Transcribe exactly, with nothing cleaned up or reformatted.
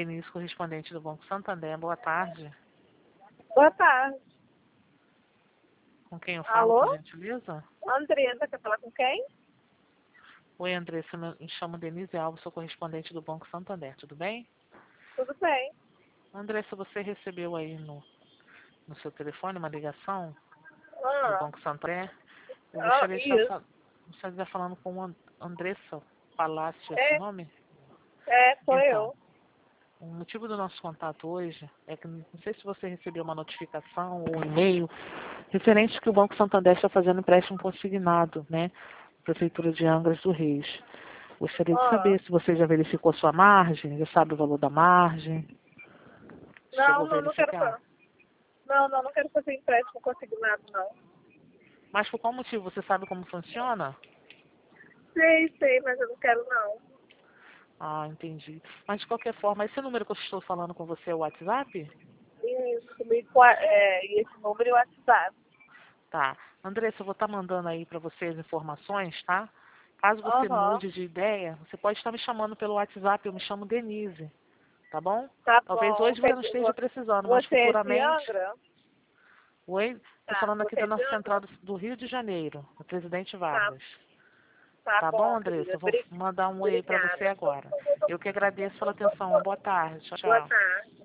Denise, correspondente do Banco Santander. Boa tarde. Boa tarde. Com quem eu falo, Alô? por gentileza? Andressa, quer falar com quem? Oi, Andressa, me chamo Denise Alves, sou correspondente do Banco Santander, tudo bem? Tudo bem. Andressa, você recebeu aí no, no seu telefone uma ligação do Ah, Banco Santander? Eu ah gostaria de estar, isso. fal- gostaria de estar falando com a Andressa Palácio, esse É, nome? é, sou Então, eu. o motivo do nosso contato hoje é que não sei se você recebeu uma notificação ou um e-mail referente que o Banco Santander está fazendo empréstimo consignado, né? Prefeitura de Angra dos Reis. Gostaria de Ah, saber se você já verificou sua margem, já sabe o valor da margem, chegou não, a não, não quero verificar. fazer. Não, não, não quero fazer empréstimo consignado, não. Mas por qual motivo? Você sabe como funciona? Sei, sei, mas eu não quero, não. Ah, entendi. Mas de qualquer forma, esse número que eu estou falando com você é o WhatsApp? Isso, me, qua- é, e esse número e o WhatsApp. Tá. Andressa, eu vou estar mandando aí para você as informações, tá? Caso você Aham, mude de ideia, você pode estar me chamando pelo WhatsApp, eu me chamo Denise, tá bom? tá Talvez bom. hoje você Quer não dizer, esteja vo- precisando, mas você é de futuramente... Angra? Oi, estou Tá, falando aqui você é da de nossa central Angra? do do Rio de Janeiro, do Presidente Tá, Vargas. tá Tá bom, bom, Andressa? querida. Eu vou Bri- mandar um oi aí para você Obrigada. agora. Eu que agradeço pela atenção. Boa tarde. Tchau, Boa tchau. tarde.